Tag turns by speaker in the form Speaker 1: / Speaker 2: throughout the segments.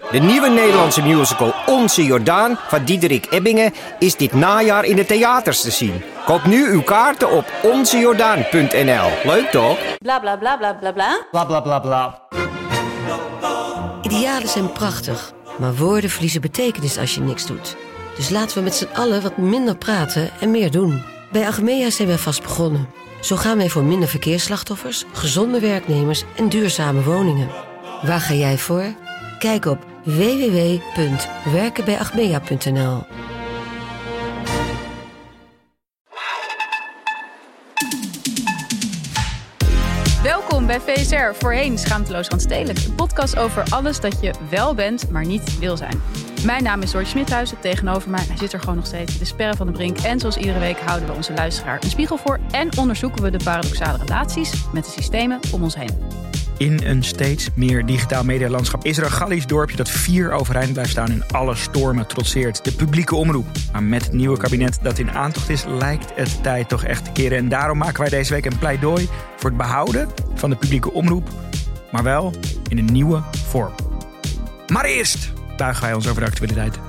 Speaker 1: De nieuwe Nederlandse musical Onze Jordaan van Diederik Ebbingen is dit najaar in de theaters te zien. Koop nu uw kaarten op onzejordaan.nl. Leuk toch?
Speaker 2: Bla bla bla bla bla bla.
Speaker 3: Bla bla bla bla.
Speaker 4: Idealen zijn prachtig, maar woorden verliezen betekenis als je niks doet. Dus laten we met z'n allen wat minder praten en meer doen. Bij Achmea zijn we vast begonnen. Zo gaan wij voor minder verkeersslachtoffers, gezonde werknemers en duurzame woningen. Waar ga jij voor? Kijk op www.werkenbijachmea.nl.
Speaker 5: Welkom bij VSR, voorheen Schaamteloos Randstedelijk. Een podcast over alles dat je wel bent, maar niet wil zijn. Mijn naam is Doortje Smithuizen. Tegenover mij, hij zit er gewoon nog steeds, de Sperre van de Brink. En zoals iedere week houden we onze luisteraar een spiegel voor en onderzoeken we de paradoxale relaties met de systemen om ons heen.
Speaker 6: In een steeds meer digitaal medialandschap is er een Gallisch dorpje dat fier overeind blijft staan en alle stormen trotseert. De publieke omroep. Maar met het nieuwe kabinet dat in aantocht is, lijkt het tijd toch echt te keren. En daarom maken wij deze week een pleidooi voor het behouden van de publieke omroep, maar wel in een nieuwe vorm. Maar eerst buigen wij ons over de actualiteit.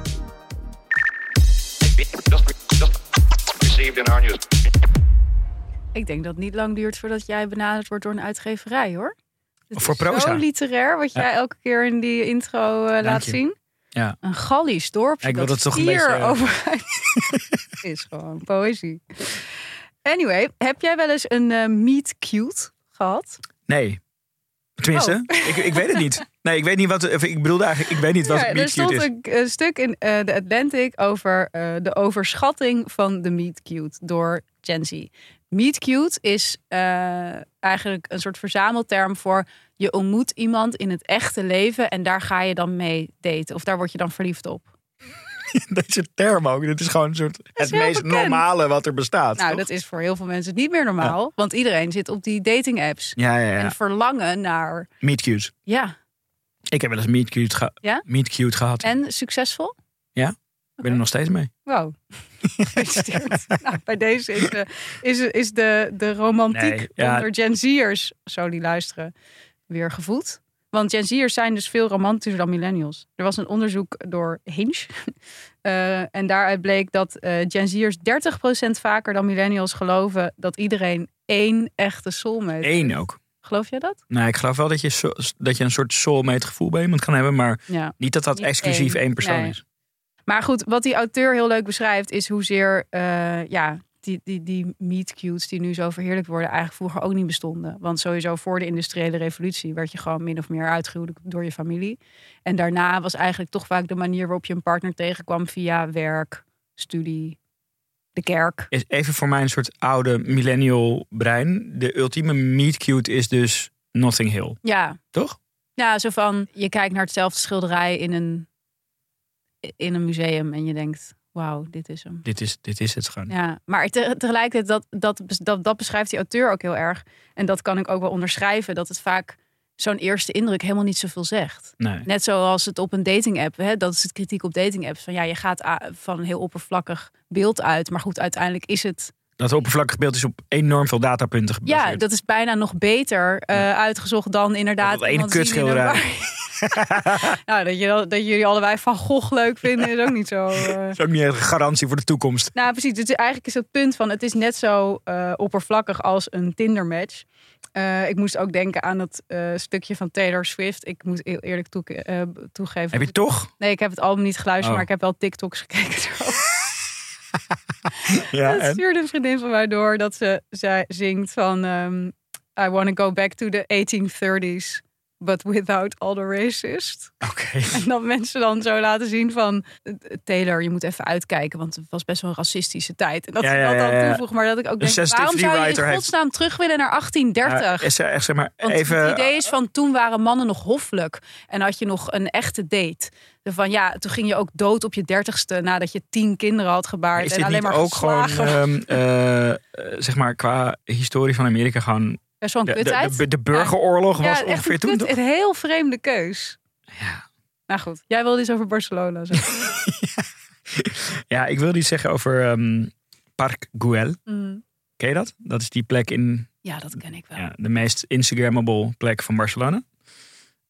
Speaker 5: Ik denk dat het niet lang duurt voordat jij benaderd wordt door een uitgeverij, hoor. Het
Speaker 6: voor
Speaker 5: is
Speaker 6: proza.
Speaker 5: zo literair wat jij elke keer in die intro laat zien.
Speaker 6: Ja.
Speaker 5: Een Gallisch dorpje
Speaker 6: Ik wil
Speaker 5: dat
Speaker 6: dat toch een
Speaker 5: hier
Speaker 6: beetje,
Speaker 5: overeind is gewoon poëzie. Anyway, heb jij wel eens een meet cute gehad?
Speaker 6: Nee. Tenminste, ik weet het niet. Nee, ik weet niet wat. Ik bedoelde eigenlijk, ik weet niet wat
Speaker 5: Ja,
Speaker 6: meet cute is.
Speaker 5: Er stond een stuk in The Atlantic over de overschatting van de meet cute door Gen Z. Meet cute is eigenlijk een soort verzamelterm voor je ontmoet iemand in het echte leven en daar ga je dan mee daten. Of daar word je dan verliefd op.
Speaker 6: Deze term ook. Dit is gewoon een soort het meest
Speaker 5: bekend.
Speaker 6: normale wat er bestaat.
Speaker 5: Nou,
Speaker 6: toch?
Speaker 5: dat is voor heel veel mensen niet meer normaal. Want iedereen zit op die dating apps.
Speaker 6: Ja.
Speaker 5: En verlangen naar...
Speaker 6: Meet cute.
Speaker 5: Ja.
Speaker 6: Ik heb wel eens meet cute,
Speaker 5: Ja?
Speaker 6: meet cute gehad.
Speaker 5: En succesvol?
Speaker 6: Ja, ik ben er nog steeds mee.
Speaker 5: Wow. Gefeliciteerd. Nou, bij deze is de romantiek onder Gen Z'ers, zo die luisteren, weer gevoed. Want Gen Z'ers zijn dus veel romantischer dan millennials. Er was een onderzoek door Hinge. En daaruit bleek dat Gen Z'ers 30% vaker dan millennials geloven dat iedereen één echte soulmate heeft.
Speaker 6: Eén ook.
Speaker 5: Geloof jij dat?
Speaker 6: Nou, ik geloof wel dat je een soort soulmate gevoel bij iemand kan hebben. Maar niet dat
Speaker 5: Niet
Speaker 6: exclusief één persoon
Speaker 5: nee.
Speaker 6: is.
Speaker 5: Maar goed, wat die auteur heel leuk beschrijft is hoezeer die meet cutes die nu zo verheerlijkt worden eigenlijk vroeger ook niet bestonden. Want sowieso voor de industriële revolutie werd je gewoon min of meer uitgehuwelijkd door je familie. En daarna was eigenlijk toch vaak de manier waarop je een partner tegenkwam via werk, studie, de kerk.
Speaker 6: Even voor mij een soort oude millennial brein. De ultieme meet cute is dus Notting Hill.
Speaker 5: Ja.
Speaker 6: Toch?
Speaker 5: Ja, zo van je kijkt naar hetzelfde schilderij in een museum en je denkt, wauw, dit is hem.
Speaker 6: Dit is het gewoon.
Speaker 5: Ja, maar tegelijkertijd, dat beschrijft die auteur ook heel erg. En dat kan ik ook wel onderschrijven, dat het vaak zo'n eerste indruk helemaal niet zoveel zegt.
Speaker 6: Nee.
Speaker 5: Net zoals het op een dating app, dat is het kritiek op dating apps. Van ja, je gaat van een heel oppervlakkig beeld uit. Maar goed, uiteindelijk is het...
Speaker 6: Dat oppervlakkig beeld is op enorm veel datapunten gebaseerd.
Speaker 5: Ja, dat is bijna nog beter uitgezocht dan inderdaad...
Speaker 6: Dat één kutschilderij.
Speaker 5: Nou, dat jullie allebei Van Gogh leuk vinden is ook niet zo...
Speaker 6: Dat is ook niet een garantie voor de toekomst.
Speaker 5: Nou, precies. Dus eigenlijk is het punt van... het is net zo oppervlakkig als een Tinder-match. Ik moest ook denken aan dat stukje van Taylor Swift. Ik moet heel eerlijk toegeven.
Speaker 6: Heb je toch?
Speaker 5: Nee, ik heb het album niet geluisterd, maar ik heb wel TikToks gekeken erover.
Speaker 6: Ja,
Speaker 5: dat stuurde een vriendin van mij door dat zij zingt van... I want to go back to the 1830s... but without all the racists.
Speaker 6: Oké.
Speaker 5: En dat mensen dan zo laten zien van... Taylor, je moet even uitkijken, want het was best wel een racistische tijd. En dat ze dat dan toevoegen, maar dat ik ook denk... waarom zou je in godsnaam terug willen naar 1830?
Speaker 6: Zeg maar,
Speaker 5: want
Speaker 6: even...
Speaker 5: het idee is van, toen waren mannen nog hoffelijk. En had je nog een echte date. Van ja, toen ging je ook dood op je 30ste... nadat je 10 kinderen had gebaard.
Speaker 6: Is
Speaker 5: en
Speaker 6: dit
Speaker 5: alleen
Speaker 6: niet
Speaker 5: maar
Speaker 6: ook
Speaker 5: geslagen.
Speaker 6: gewoon... zeg maar, qua historie van Amerika gewoon...
Speaker 5: Best wel een kutheid.
Speaker 6: De burgeroorlog was
Speaker 5: echt
Speaker 6: ongeveer toen, toch?
Speaker 5: Een heel vreemde keus.
Speaker 6: Ja.
Speaker 5: Nou goed, jij wilde iets over Barcelona zeggen.
Speaker 6: Ja, ik wilde iets zeggen over Parc Güell. Ken je dat? Dat is die plek in...
Speaker 5: Ja, dat ken ik wel.
Speaker 6: Ja, de meest Instagrammable plek van Barcelona.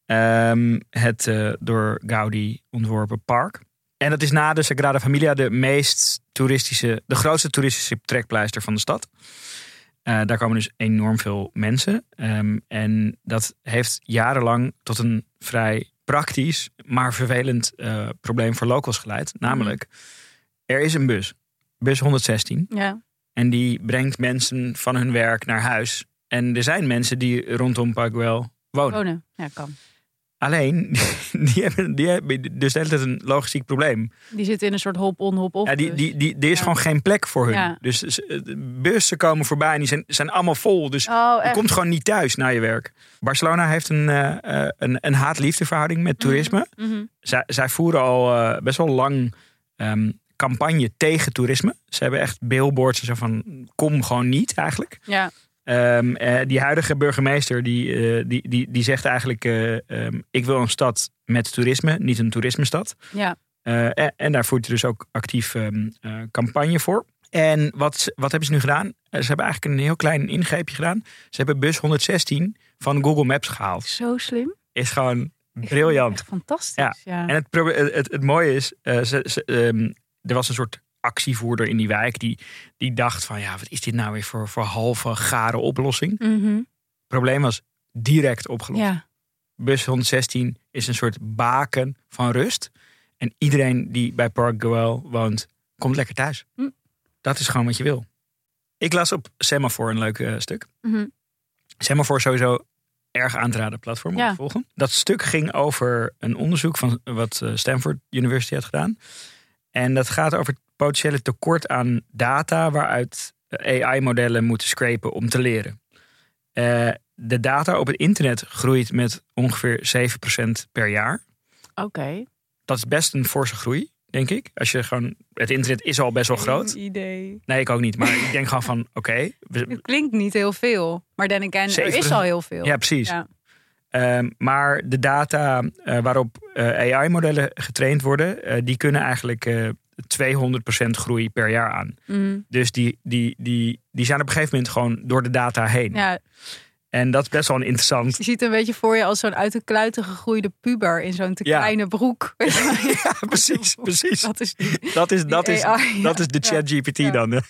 Speaker 6: Het door Gaudi ontworpen park. En dat is na de Sagrada Familia de grootste toeristische trekpleister van de stad. Daar komen dus enorm veel mensen. En dat heeft jarenlang tot een vrij praktisch, maar vervelend probleem voor locals geleid. Namelijk, er is een bus 116.
Speaker 5: Ja.
Speaker 6: En die brengt mensen van hun werk naar huis. En er zijn mensen die rondom Park Güell wonen.
Speaker 5: Ja, kan.
Speaker 6: Alleen, die hebben dus de hele tijd een logistiek probleem.
Speaker 5: Die zitten in een soort hop-on, hop-off.
Speaker 6: Ja, er is gewoon geen plek voor hun.
Speaker 5: Ja.
Speaker 6: Dus bussen komen voorbij en die zijn allemaal vol. Dus je komt gewoon niet thuis naar je werk. Barcelona heeft een haat-liefde verhouding met toerisme.
Speaker 5: Mm-hmm.
Speaker 6: Zij voeren al best wel lang campagne tegen toerisme. Ze hebben echt billboards en zo van kom gewoon niet eigenlijk.
Speaker 5: Ja.
Speaker 6: Die huidige burgemeester die zegt eigenlijk ik wil een stad met toerisme, niet een toerismestad.
Speaker 5: Ja.
Speaker 6: En daar voert hij dus ook actief campagne voor. En wat hebben ze nu gedaan? Ze hebben eigenlijk een heel klein ingreepje gedaan. Ze hebben bus 116 van Google Maps gehaald.
Speaker 5: Zo slim.
Speaker 6: Is gewoon briljant.
Speaker 5: Echt fantastisch. Ja.
Speaker 6: En het mooie is, er was een soort actievoerder in die wijk die dacht van ja, wat is dit nou weer voor halve gare oplossing?
Speaker 5: Mm-hmm.
Speaker 6: Probleem was direct opgelost.
Speaker 5: Ja.
Speaker 6: Bus 116 is een soort baken van rust. En iedereen die bij Park Güell woont, komt lekker thuis. Dat is gewoon wat je wil. Ik las op Semafor een leuk stuk.
Speaker 5: Mm-hmm.
Speaker 6: Semafor is sowieso erg aan te raden platform om te volgen. Dat stuk ging over een onderzoek van wat Stanford University had gedaan. En dat gaat over het potentiële tekort aan data waaruit AI-modellen moeten scrapen om te leren. De data op het internet groeit met ongeveer 7% per jaar.
Speaker 5: Oké.
Speaker 6: Dat is best een forse groei, denk ik. Als je gewoon, het internet is al best wel groot.
Speaker 5: Geen idee.
Speaker 6: Nee, ik ook niet. Maar ik denk gewoon van, oké.
Speaker 5: Het klinkt niet heel veel. Maar then again, er is al heel veel.
Speaker 6: Ja, precies.
Speaker 5: Ja.
Speaker 6: Maar de data waarop AI-modellen getraind worden, die kunnen eigenlijk 200% groei per jaar aan.
Speaker 5: Mm.
Speaker 6: Dus die zijn op een gegeven moment gewoon door de data heen.
Speaker 5: Ja.
Speaker 6: En dat is best wel een interessant.
Speaker 5: Je ziet een beetje voor je als zo'n uit de kluiten gegroeide puber in zo'n te kleine broek.
Speaker 6: Ja, precies.
Speaker 5: Dat is
Speaker 6: dat is de ChatGPT dan.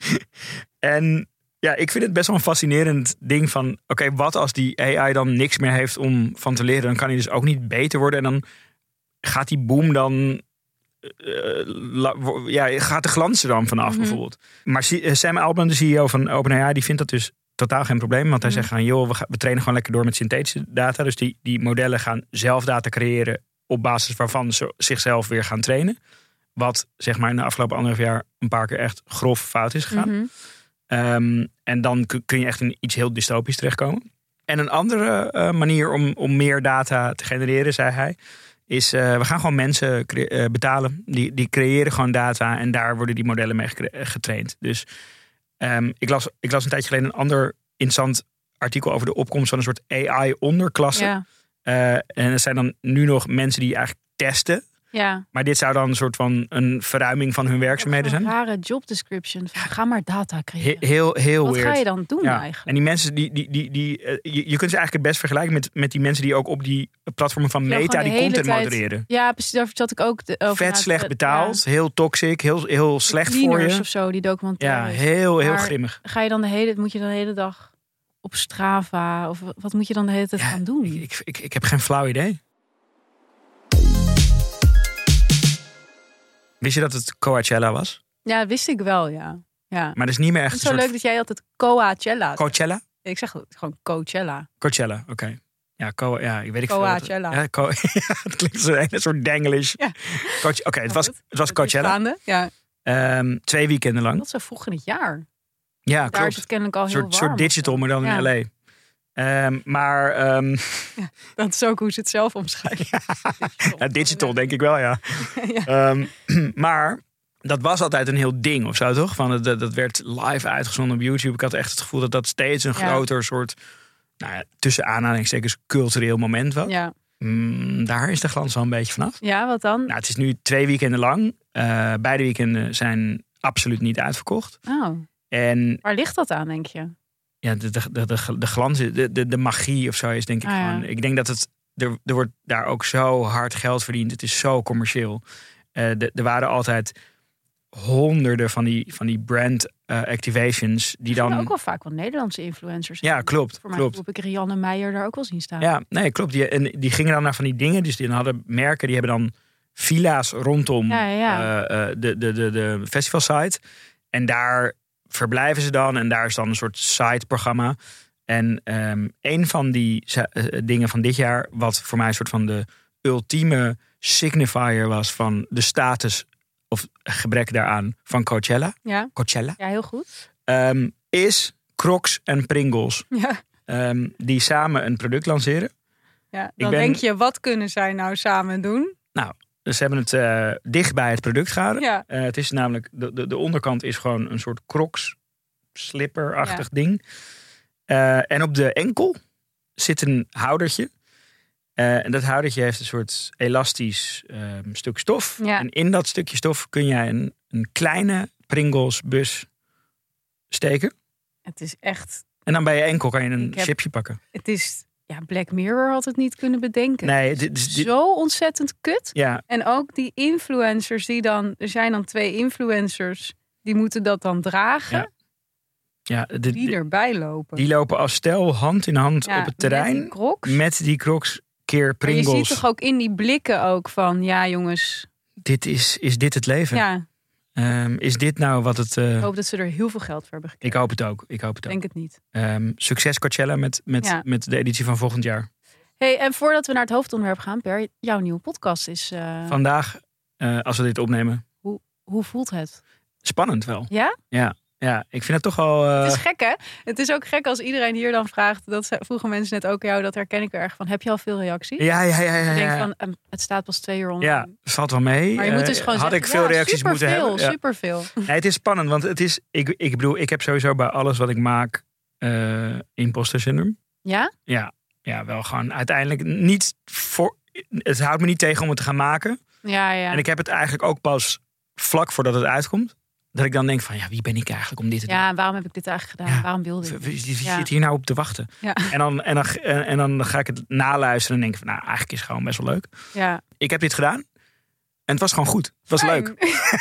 Speaker 6: En ja, ik vind het best wel een fascinerend ding van oké, wat als die AI dan niks meer heeft om van te leren? Dan kan hij dus ook niet beter worden. En dan gaat die boom dan gaat de glans er dan vanaf bijvoorbeeld. Maar Sam Altman, de CEO van OpenAI, die vindt dat dus totaal geen probleem. Want hij zegt van we trainen gewoon lekker door met synthetische data. Dus die modellen gaan zelf data creëren op basis waarvan ze zichzelf weer gaan trainen. Wat zeg maar in de afgelopen 1,5 jaar een paar keer echt grof fout is gegaan. Mm-hmm. En dan kun je echt in iets heel dystopisch terechtkomen. En een andere manier om meer data te genereren, zei hij, is we gaan gewoon mensen betalen. Die creëren gewoon data en daar worden die modellen mee getraind. Dus ik las een tijdje geleden een ander interessant artikel over de opkomst van een soort AI-onderklasse.
Speaker 5: Ja.
Speaker 6: En er zijn dan nu nog mensen die eigenlijk testen.
Speaker 5: Ja.
Speaker 6: Maar dit zou dan een soort van een verruiming van hun werkzaamheden zijn.
Speaker 5: Een rare job description. Ga maar data creëren.
Speaker 6: Heel
Speaker 5: Wat
Speaker 6: weird.
Speaker 5: ga je dan doen eigenlijk?
Speaker 6: En die mensen, je kunt ze eigenlijk het best vergelijken met die mensen die ook op die platformen van Meta die content modereren.
Speaker 5: Ja, precies. Daar zat ik ook over.
Speaker 6: Vet slecht betaald. Ja. Heel toxic. Heel slecht voor je.
Speaker 5: Of zo, die documentaires.
Speaker 6: Ja, heel grimmig.
Speaker 5: Ga je dan moet je dan de hele dag op Strava? Of wat moet je dan de hele tijd gaan doen?
Speaker 6: Ik heb geen flauw idee. Wist je dat het Coachella was?
Speaker 5: Ja, wist ik wel, ja. Maar
Speaker 6: dat is niet meer echt
Speaker 5: het is zo leuk dat jij altijd Coachella.
Speaker 6: Coachella?
Speaker 5: Ik zeg gewoon Coachella.
Speaker 6: Coachella, oké. Ja, ik weet ik
Speaker 5: Coachella.
Speaker 6: veel. Het klinkt zo een soort Denglish. Ja. Oké, het was Coachella.
Speaker 5: Ja.
Speaker 6: 2 weekenden lang.
Speaker 5: Dat is zo vroeg in het jaar.
Speaker 6: Ja,
Speaker 5: daar
Speaker 6: klopt.
Speaker 5: is het kennelijk al heel warm.
Speaker 6: Een soort digital, maar dan in LA.
Speaker 5: Dat is ook hoe ze het zelf omschrijven.
Speaker 6: Ja, digital denk ik wel, ja. Maar dat was altijd een heel ding of zo, toch? Van dat werd live uitgezonden op YouTube. Ik had echt het gevoel dat steeds een groter soort, tussen aanhalingstekens, cultureel moment was. Ja. Daar is de glans wel een beetje vanaf.
Speaker 5: Ja, wat dan?
Speaker 6: Het is nu 2 weekenden lang. Beide weekenden zijn absoluut niet uitverkocht.
Speaker 5: Oh.
Speaker 6: En
Speaker 5: waar ligt dat aan, denk je?
Speaker 6: Ja, de glans, de magie of zo is denk ik gewoon. Ik denk dat het er wordt daar ook zo hard geld verdiend. Het is zo commercieel. Er waren altijd honderden van die brand activations. Die dan
Speaker 5: ook wel vaak wel Nederlandse influencers.
Speaker 6: Ja, klopt.
Speaker 5: Voor mij heb ik Rianne Meijer daar ook wel zien staan.
Speaker 6: Ja, nee, klopt. Die gingen dan naar van die dingen. Dus die hadden merken, die hebben dan villa's rondom de festivalsite. En daar verblijven ze dan. En daar is dan een soort site-programma. En een van die dingen van dit jaar, wat voor mij een soort van de ultieme signifier was van de status of gebrek daaraan van Coachella.
Speaker 5: Ja,
Speaker 6: Coachella.
Speaker 5: Ja, heel goed.
Speaker 6: Is Crocs en Pringles.
Speaker 5: Ja.
Speaker 6: Die samen een product lanceren.
Speaker 5: Ja, dan denk je, wat kunnen zij nou samen doen?
Speaker 6: Nou, ze hebben het dicht bij het product gehouden.
Speaker 5: Ja.
Speaker 6: Het is namelijk, de onderkant is gewoon een soort Crocs slipper-achtig ding. En op de enkel zit een houdertje. En dat houdertje heeft een soort elastisch stuk stof.
Speaker 5: Ja.
Speaker 6: En in dat stukje stof kun jij een kleine Pringles bus steken.
Speaker 5: Het is echt...
Speaker 6: En dan bij je enkel kan je een chipje pakken.
Speaker 5: Het is... Ja, Black Mirror had het niet kunnen bedenken.
Speaker 6: Nee,
Speaker 5: zo ontzettend kut.
Speaker 6: Ja.
Speaker 5: En ook die influencers die dan... Er zijn dan 2 influencers die moeten dat dan dragen.
Speaker 6: Ja.
Speaker 5: Die erbij lopen. Die
Speaker 6: lopen als stel hand in hand op het terrein. Met die Crocs keer Pringles.
Speaker 5: Maar je ziet toch ook in die blikken ook van... Ja, jongens.
Speaker 6: Is dit het leven?
Speaker 5: Ja.
Speaker 6: Is dit nou wat het...
Speaker 5: Ik hoop dat ze er heel veel geld voor hebben gekregen.
Speaker 6: Ik hoop het ook.
Speaker 5: Denk het niet.
Speaker 6: Succes Coachella met de editie van volgend jaar.
Speaker 5: Hey, en voordat we naar het hoofdonderwerp gaan, Per, jouw nieuwe podcast is...
Speaker 6: Vandaag, als we dit opnemen.
Speaker 5: Hoe voelt het?
Speaker 6: Spannend wel.
Speaker 5: Ja?
Speaker 6: Ja, ik vind het toch al...
Speaker 5: Het is gek, hè? Het is ook gek als iedereen hier dan vraagt... Dat vroegen mensen net ook jou, dat herken ik erg van. Heb je al veel reacties?
Speaker 6: Ja.
Speaker 5: Ik denk van, het staat pas 2 uur online.
Speaker 6: Ja, valt wel mee.
Speaker 5: Maar je moet dus gewoon
Speaker 6: had
Speaker 5: zeggen,
Speaker 6: ik veel reacties moeten hebben?
Speaker 5: Ja. Superveel.
Speaker 6: Nee, het is spannend, want het is... Ik bedoel, ik heb sowieso bij alles wat ik maak... imposter syndroom.
Speaker 5: Ja?
Speaker 6: Ja, wel gewoon uiteindelijk niet voor... Het houdt me niet tegen om het te gaan maken.
Speaker 5: Ja.
Speaker 6: En ik heb het eigenlijk ook pas vlak voordat het uitkomt. Dat ik dan denk van, wie ben ik eigenlijk om dit te doen?
Speaker 5: Ja, waarom heb ik dit eigenlijk gedaan? Ja. Waarom wilde ik
Speaker 6: Wie zit hier nou op te wachten?
Speaker 5: Ja.
Speaker 6: En dan ga ik het naluisteren en denk van, eigenlijk is het gewoon best wel leuk.
Speaker 5: Ja.
Speaker 6: Ik heb dit gedaan. En het was gewoon goed. Het was leuk.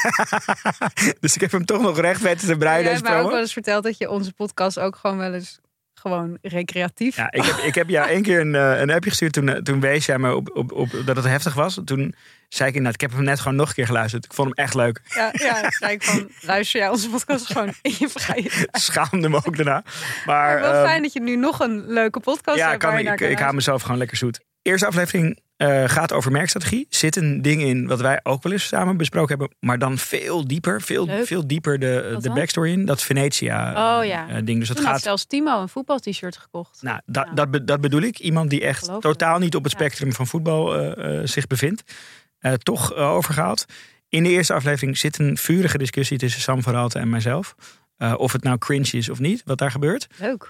Speaker 6: Dus ik heb hem toch nog recht weten te breien.
Speaker 5: Je hebt mij ook wel eens verteld dat je onze podcast ook gewoon wel eens... Gewoon recreatief.
Speaker 6: Ja, ik heb jou 1 keer een appje gestuurd. Toen wees jij me op dat het heftig was. Toen zei ik inderdaad, ik heb hem net gewoon nog een keer geluisterd. Ik vond hem echt leuk.
Speaker 5: Ja, zei ik van, luister jij onze podcast gewoon in je vrije tijd.
Speaker 6: Schaamde me ook daarna. Maar
Speaker 5: wel fijn dat je nu nog een leuke podcast hebt.
Speaker 6: Ik hou mezelf gewoon lekker zoet. Eerste aflevering gaat over merkstrategie. Zit een ding in wat wij ook wel eens samen besproken hebben. Maar dan veel dieper. Veel dieper de backstory in. Dat Venetia ding. Dus
Speaker 5: toen had zelfs Timo een voetbal-t-shirt gekocht.
Speaker 6: Nou, dat bedoel ik. Iemand die echt totaal niet op het spectrum van voetbal zich bevindt. Toch overgehaald. In de eerste aflevering zit een vurige discussie tussen Sam van Raalte en mijzelf. Of het nou cringe is of niet, wat daar gebeurt.
Speaker 5: Leuk.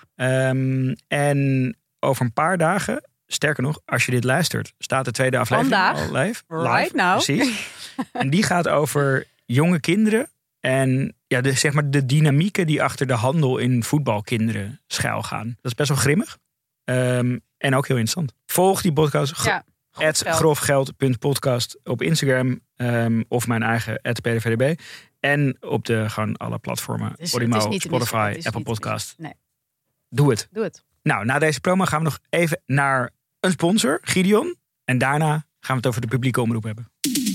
Speaker 6: En over een paar dagen... Sterker nog, als je dit luistert, staat de tweede aflevering al live.
Speaker 5: Right now.
Speaker 6: Precies. En die gaat over jonge kinderen en de dynamieken die achter de handel in voetbalkinderen schuil gaan. Dat is best wel grimmig. En ook heel interessant. Volg die podcast. @grofgeld.podcast op Instagram. Of mijn eigen @PDVDB. En op gewoon alle platformen. Podimo, Spotify, Apple Podcast.
Speaker 5: Nee.
Speaker 6: Doe het.
Speaker 5: Nou,
Speaker 6: na deze promo gaan we nog even naar een sponsor, Gideon. En daarna gaan we het over de publieke omroep hebben.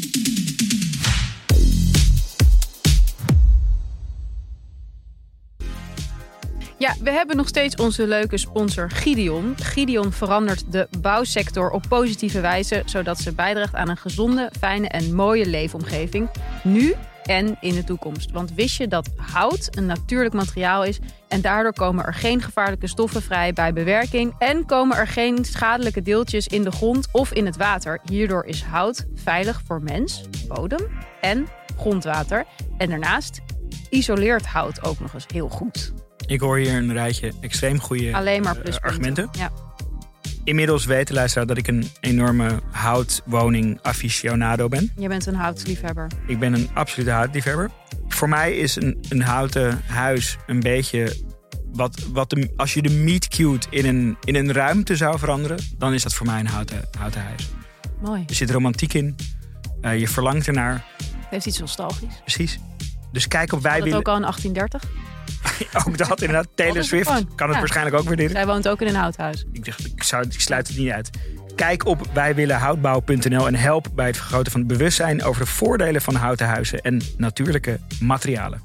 Speaker 5: Ja, we hebben nog steeds onze leuke sponsor Gideon. Gideon verandert de bouwsector op positieve wijze... zodat ze bijdraagt aan een gezonde, fijne en mooie leefomgeving. Nu en in de toekomst. Want wist je dat hout een natuurlijk materiaal is... en daardoor komen er geen gevaarlijke stoffen vrij bij bewerking... en komen er geen schadelijke deeltjes in de grond of in het water. Hierdoor is hout veilig voor mens, bodem en grondwater. En daarnaast isoleert hout ook nog eens heel goed.
Speaker 6: Ik hoor hier een rijtje extreem goede argumenten.
Speaker 5: Ja.
Speaker 6: Inmiddels weet de luisteraar dat ik een enorme houtwoning aficionado ben.
Speaker 5: Je bent een houtliefhebber.
Speaker 6: Ik ben een absolute houtliefhebber. Voor mij is een houten huis een beetje als je de meet cute in een ruimte zou veranderen, dan is dat voor mij een houten huis.
Speaker 5: Mooi.
Speaker 6: Er zit romantiek in. Je verlangt ernaar.
Speaker 5: Het heeft iets nostalgisch.
Speaker 6: Precies. Dus kijk op wij
Speaker 5: dat
Speaker 6: willen.
Speaker 5: ook al in 1830.
Speaker 6: Ook dat inderdaad. Taylor Swift kan het waarschijnlijk ook waarderen.
Speaker 5: Zij woont ook in een houthuis.
Speaker 6: Ik sluit het niet uit. Kijk op wijwillenhoutbouw.nl en help bij het vergroten van het bewustzijn over de voordelen van houten huizen en natuurlijke materialen.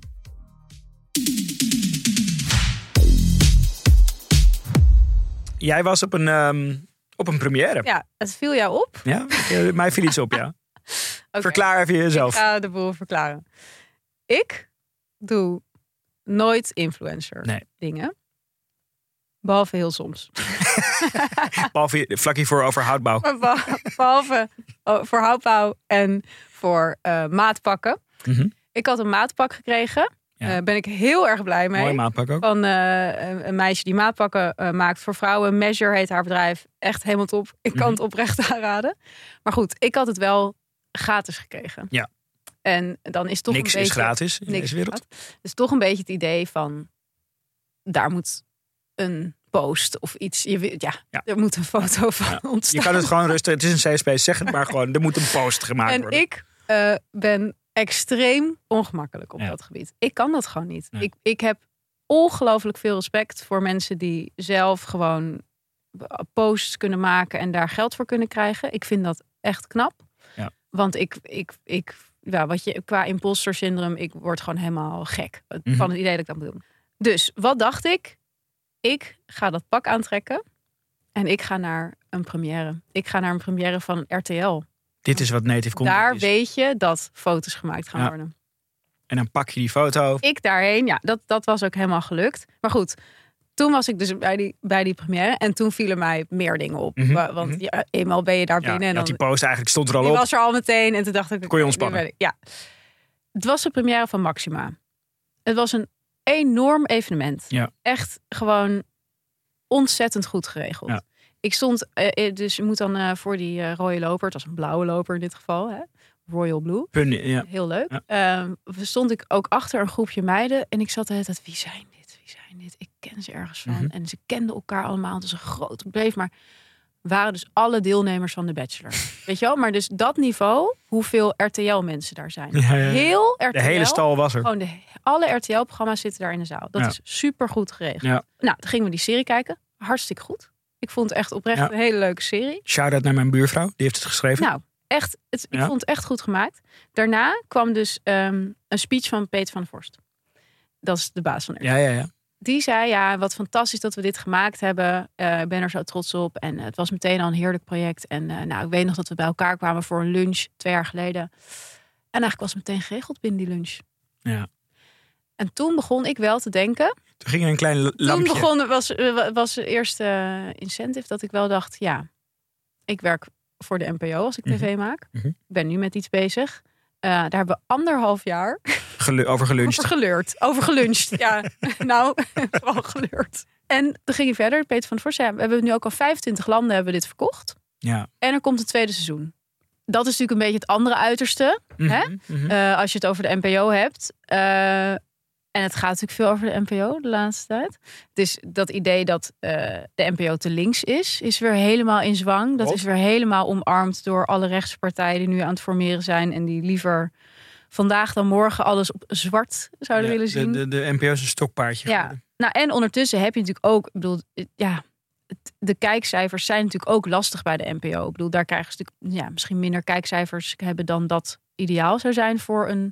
Speaker 6: Jij was op een première.
Speaker 5: Ja, het viel jou op.
Speaker 6: Ja, mij viel iets op, ja.
Speaker 5: Okay.
Speaker 6: Verklaar even jezelf.
Speaker 5: Ik ga de boel verklaren. Ik doe nooit influencer dingen. Behalve heel soms.
Speaker 6: Behalve vlak hiervoor over houtbouw.
Speaker 5: Behalve voor houtbouw en voor maatpakken.
Speaker 6: Mm-hmm.
Speaker 5: Ik had een maatpak gekregen. Ja. Ben ik heel erg blij mee.
Speaker 6: Mooi maatpak ook.
Speaker 5: Van een meisje die maatpakken maakt voor vrouwen. Measure heet haar bedrijf. Echt helemaal top. Ik kan het oprecht aanraden. Maar goed, ik had het wel gratis gekregen.
Speaker 6: Ja.
Speaker 5: En dan is toch
Speaker 6: niks
Speaker 5: een beetje...
Speaker 6: is gratis in deze wereld.
Speaker 5: Dus toch een beetje het idee van... daar moet een post of iets... Er moet een foto van ontstaan.
Speaker 6: Je kan het gewoon rustig... Het is een safe space, zeg het maar gewoon. Er moet een post gemaakt worden.
Speaker 5: En ik ben extreem ongemakkelijk op dat gebied. Ik kan dat gewoon niet. Nee. Ik heb ongelooflijk veel respect voor mensen... die zelf gewoon posts kunnen maken... en daar geld voor kunnen krijgen. Ik vind dat echt knap. Ja. Want qua imposter syndroom, ik word gewoon helemaal gek van het idee dat ik dat moet doen. Dus wat dacht ik? Ik ga dat pak aantrekken en ik ga naar een première. Ik ga naar een première van RTL.
Speaker 6: Dit is wat native content
Speaker 5: daar
Speaker 6: is.
Speaker 5: Weet je dat foto's gemaakt gaan worden.
Speaker 6: En dan pak je die foto.
Speaker 5: Ik daarheen, ja, dat was ook helemaal gelukt. Maar goed, toen was ik dus bij die première. En toen vielen mij meer dingen op. Want eenmaal ben je daar binnen. En dan,
Speaker 6: die post eigenlijk stond er al op.
Speaker 5: Die was er al meteen. En toen dacht ik...
Speaker 6: Kon je ontspannen?
Speaker 5: Ja. Het was de première van Maxima. Het was een enorm evenement. Ja. Echt gewoon ontzettend goed geregeld. Ja. Ik stond... dus je moet dan voor die rode loper... Het was een blauwe loper in dit geval. Hè? Royal Blue. Heel leuk. Ja. Stond ik ook achter een groepje meiden. En ik zat de hele tijd... Wie zijn dit? Ik ken ze ergens van. En ze kenden elkaar allemaal. Het was een groot bleef. Maar waren dus alle deelnemers van de Bachelor. Weet je wel? Maar dus dat niveau, hoeveel RTL-mensen daar zijn. Ja. Heel RTL.
Speaker 6: De hele stal was er.
Speaker 5: Gewoon alle RTL-programma's zitten daar in de zaal. Dat is super goed geregeld. Ja. Nou, dan gingen we die serie kijken. Hartstikke goed. Ik vond het echt oprecht een hele leuke serie.
Speaker 6: Shout-out naar mijn buurvrouw. Die heeft het geschreven.
Speaker 5: Nou, echt. Ik vond het echt goed gemaakt. Daarna kwam dus een speech van Peter van der Vorst. Dat is de baas van RTL.
Speaker 6: Ja.
Speaker 5: Die zei, wat fantastisch dat we dit gemaakt hebben. Ik ben er zo trots op. En het was meteen al een heerlijk project. En ik weet nog dat we bij elkaar kwamen voor een lunch 2 jaar geleden. En eigenlijk was het meteen geregeld binnen die lunch.
Speaker 6: Ja.
Speaker 5: En toen begon ik wel te denken.
Speaker 6: Toen ging er een klein lampje.
Speaker 5: Toen was de eerste incentive dat ik wel dacht, ik werk voor de NPO als ik tv maak. Ik ben nu met iets bezig. Daar hebben we 1,5 jaar
Speaker 6: over geluncht.
Speaker 5: Over geluncht. Ja, vooral geleurd. En dan ging je verder. Peter van der Vorst zei, we hebben nu ook al 25 landen hebben we dit verkocht. Ja. En er komt een tweede seizoen. Dat is natuurlijk een beetje het andere uiterste. Als je het over de NPO hebt. En het gaat natuurlijk veel over de NPO de laatste tijd. Dus dat idee dat de NPO te links is weer helemaal in zwang. Dat is weer helemaal omarmd door alle rechtse partijen die nu aan het formeren zijn. En die liever vandaag dan morgen alles op zwart zouden willen zien.
Speaker 6: De NPO is een stokpaardje.
Speaker 5: Ja. Nou, en ondertussen heb je natuurlijk ook... de kijkcijfers zijn natuurlijk ook lastig bij de NPO. Ik bedoel, daar krijgen ze natuurlijk misschien minder kijkcijfers hebben dan dat ideaal zou zijn voor een...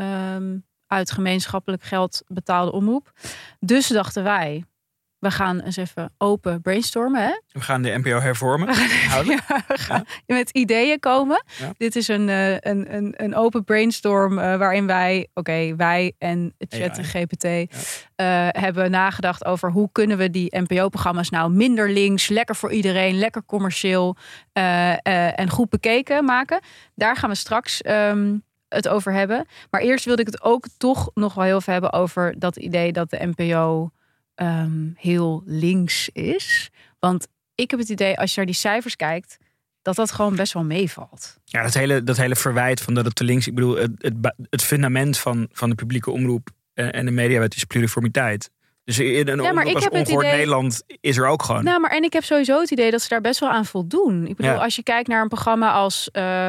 Speaker 5: uit gemeenschappelijk geld betaalde omroep. Dus dachten wij, we gaan eens even open brainstormen. Hè?
Speaker 6: We gaan de NPO hervormen.
Speaker 5: We gaan met ideeën komen. Ja. Dit is een open brainstorm waarin wij en ChatGPT hebben nagedacht over hoe kunnen we die NPO-programma's nou minder links, lekker voor iedereen, lekker commercieel en goed bekeken maken. Daar gaan we straks het over hebben. Maar eerst wilde ik het ook toch nog wel heel even hebben over dat idee dat de NPO heel links is. Want ik heb het idee, als je naar die cijfers kijkt, dat gewoon best wel meevalt.
Speaker 6: Ja, dat hele verwijt van dat het te links... Ik bedoel, het fundament van de publieke omroep en de mediawet is pluriformiteit. Dus in een ongehoord Nederland is er ook gewoon.
Speaker 5: Nou, maar en ik heb sowieso het idee dat ze daar best wel aan voldoen. Ik bedoel, als je kijkt naar een programma als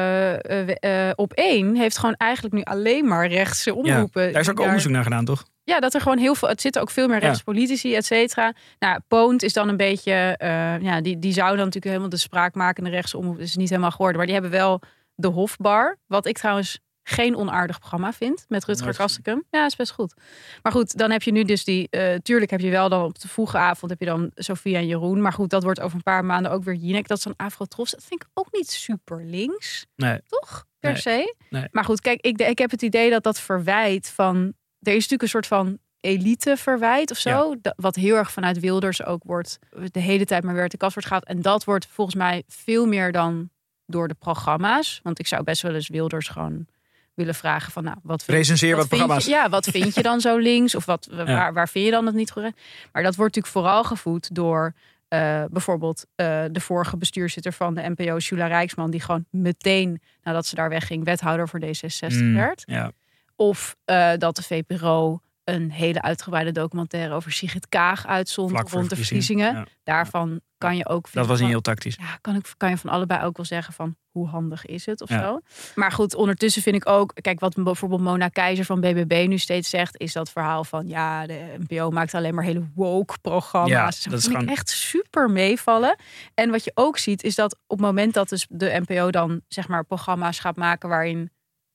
Speaker 5: Op1... heeft gewoon eigenlijk nu alleen maar rechtse omroepen.
Speaker 6: Daar is ook onderzoek naar gedaan, toch?
Speaker 5: Ja, dat er gewoon heel veel... Het zitten ook veel meer rechtspolitici, et cetera. Nou, Poont is dan een beetje... die zou dan natuurlijk helemaal de spraakmakende rechtse omroep... is niet helemaal geworden. Maar die hebben wel de Hofbar. Wat ik trouwens geen onaardig programma vind. Met Rutger Kastrikum. Ja, is best goed. Maar goed, dan heb je nu dus die... tuurlijk heb je wel dan op de vroege avond... heb je dan Sofie en Jeroen. Maar goed, dat wordt over een paar maanden ook weer Jinek. Dat is dan Afro-Tros. Dat vind ik ook niet super links.
Speaker 6: Nee.
Speaker 5: Toch? Per se.
Speaker 6: Nee.
Speaker 5: Maar goed, kijk, ik heb het idee dat verwijt van... Er is natuurlijk een soort van eliteverwijt of zo. Ja. Wat heel erg vanuit Wilders ook wordt... de hele tijd maar weer uit de kast wordt gehaald. En dat wordt volgens mij veel meer dan door de programma's. Want ik zou best wel eens Wilders gewoon willen vragen van... nou, wat
Speaker 6: programma's.
Speaker 5: Wat vind je dan zo links? Of waar vind je dan het niet goed? Maar dat wordt natuurlijk vooral gevoed door... bijvoorbeeld de vorige bestuurszitter van de NPO, Jula Rijksman... die gewoon meteen nadat ze daar wegging... wethouder voor D66 werd.
Speaker 6: Ja.
Speaker 5: Of dat de VPRO een hele uitgebreide documentaire over Sigrid Kaag uitzond rond de verkiezingen. Ja. Daarvan kan je ook...
Speaker 6: Dat was niet heel tactisch.
Speaker 5: Ja, kan je van allebei ook wel zeggen van hoe handig is het of zo. Maar goed, ondertussen vind ik ook... Kijk, wat bijvoorbeeld Mona Keizer van BBB nu steeds zegt... is dat verhaal van de NPO maakt alleen maar hele woke programma's.
Speaker 6: Ja,
Speaker 5: dat vind ik echt super meevallen. En wat je ook ziet is dat op het moment dat dus de NPO dan zeg maar programma's gaat maken waarin...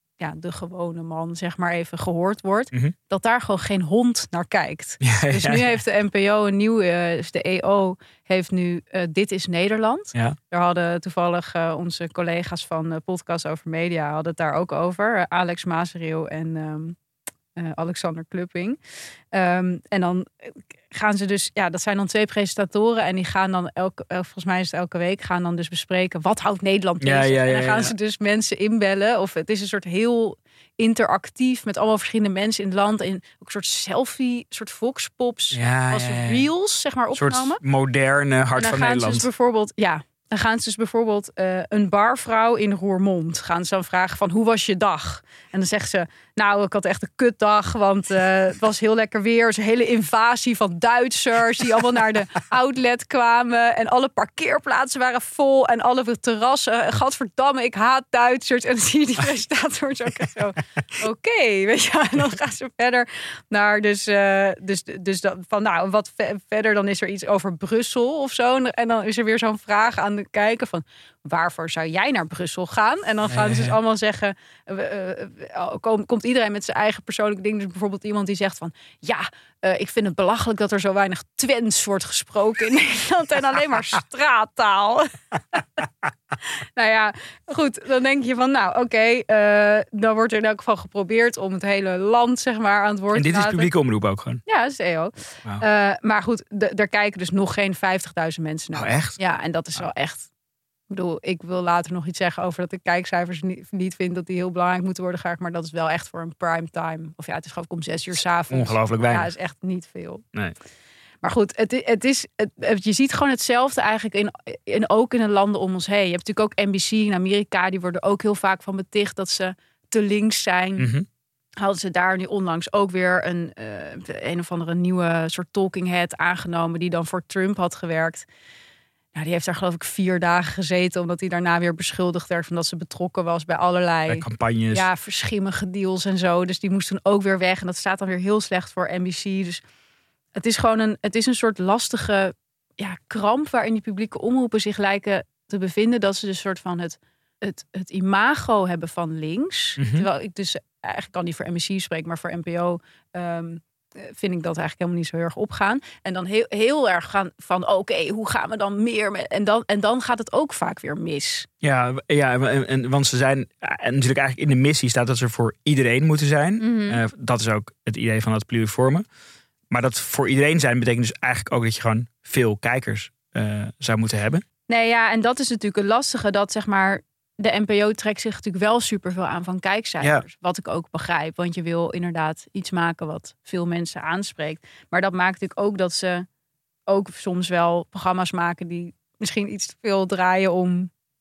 Speaker 5: de gewone man, zeg maar even, gehoord wordt... dat daar gewoon geen hond naar kijkt. Dus nu heeft de NPO een nieuwe... Dus de EO heeft nu Dit is Nederland. Ja. Daar hadden toevallig onze collega's van Podcast Over Media... hadden het daar ook over. Alex Maasreel en Alexander Klupping. En dan gaan ze dus... Ja, dat zijn dan 2 presentatoren... en die gaan dan volgens mij is het elke week... gaan dan dus bespreken... wat houdt Nederland bezig? En dan gaan ze dus mensen inbellen... of het is een soort heel interactief... met allemaal verschillende mensen in het land... en ook een soort selfie, soort voxpops... als reels, zeg maar, opgenomen.
Speaker 6: Een soort moderne Hart van Nederland.
Speaker 5: Dus bijvoorbeeld... Dan gaan ze dus bijvoorbeeld een barvrouw in Roermond... gaan ze dan vragen van hoe was je dag? En dan zegt ze, nou, ik had echt een kutdag... want het was heel lekker weer. Er is een hele invasie van Duitsers... die allemaal naar de outlet kwamen... en alle parkeerplaatsen waren vol... en alle terrassen, gadverdamme, ik haat Duitsers. En dan zie je die presentator zo... Oké, weet je. En dan gaan ze verder naar dus dat, van, nou, wat verder... dan is er iets over Brussel of zo. En dan is er weer zo'n vraag aan de kijker van... waarvoor zou jij naar Brussel gaan? En dan gaan ze dus allemaal zeggen... komt iedereen met zijn eigen persoonlijke ding. Dus bijvoorbeeld iemand die zegt van... ik vind het belachelijk dat er zo weinig Twents wordt gesproken in Nederland... en alleen maar straattaal. Nou ja, goed. Dan denk je van, nou oké, dan wordt er in elk geval geprobeerd... om het hele land, zeg maar, aan het woord te laten.
Speaker 6: En dit is publieke omroep ook gewoon?
Speaker 5: Ja, dat is de EO. Wow. Maar goed, daar kijken dus nog geen 50.000 mensen naar.
Speaker 6: Oh, echt?
Speaker 5: Ja, en dat is wel echt... Ik bedoel, ik wil later nog iets zeggen over dat ik kijkcijfers niet vind dat die heel belangrijk moeten worden graag. Maar dat is wel echt voor een primetime. Of het is geloof ik om 6 uur 's avonds.
Speaker 6: Ongelooflijk weinig.
Speaker 5: Ja, is echt niet veel.
Speaker 6: Nee.
Speaker 5: Maar goed, je ziet gewoon hetzelfde eigenlijk ook in de landen om ons heen. Je hebt natuurlijk ook NBC in Amerika. Die worden ook heel vaak van beticht dat ze te links zijn. Hadden ze daar nu onlangs ook weer een of andere nieuwe soort talking head aangenomen. Die dan voor Trump had gewerkt. Nou, die heeft daar geloof ik 4 dagen gezeten... omdat hij daarna weer beschuldigd werd... van dat ze betrokken was bij allerlei...
Speaker 6: bij campagnes.
Speaker 5: Ja, verschimmige deals en zo. Dus die moest toen ook weer weg. En dat staat dan weer heel slecht voor NBC. Dus het is gewoon een soort lastige kramp... waarin die publieke omroepen zich lijken te bevinden... dat ze dus soort van het imago hebben van links. Terwijl ik dus eigenlijk kan niet voor NBC spreken... maar voor NPO... vind ik dat eigenlijk helemaal niet zo heel erg opgaan. En dan heel erg gaan van oké, hoe gaan we dan meer met... En dan gaat het ook vaak weer mis.
Speaker 6: Ja, want ze zijn... En natuurlijk eigenlijk in de missie staat dat ze voor iedereen moeten zijn. Dat is ook het idee van dat pluriforme. Maar dat voor iedereen zijn betekent dus eigenlijk ook... dat je gewoon veel kijkers zou moeten hebben.
Speaker 5: Nee, ja, en dat is natuurlijk het lastige... dat zeg maar... De NPO trekt zich natuurlijk wel superveel aan van kijkcijfers. Ja. Wat ik ook begrijp. Want je wil inderdaad iets maken wat veel mensen aanspreekt. Maar dat maakt natuurlijk ook dat ze ook soms wel programma's maken... die misschien iets te veel draaien om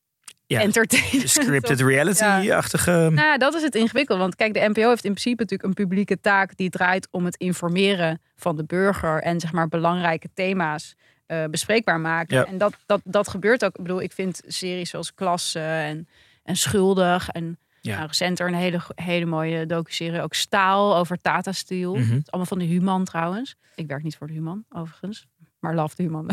Speaker 5: entertainment.
Speaker 6: Scripted reality-achtige...
Speaker 5: Nou, dat is het ingewikkeld. Want kijk, de NPO heeft in principe natuurlijk een publieke taak die draait om het informeren van de burger en zeg maar belangrijke thema's bespreekbaar maken. Ja. En dat gebeurt ook. Ik bedoel, ik vind series zoals Klasse en Schuldig en recent er een hele mooie docuserie ook Staal over Tata Steel. Het is allemaal van de Human trouwens. Ik werk niet voor de Human overigens, maar love de Human.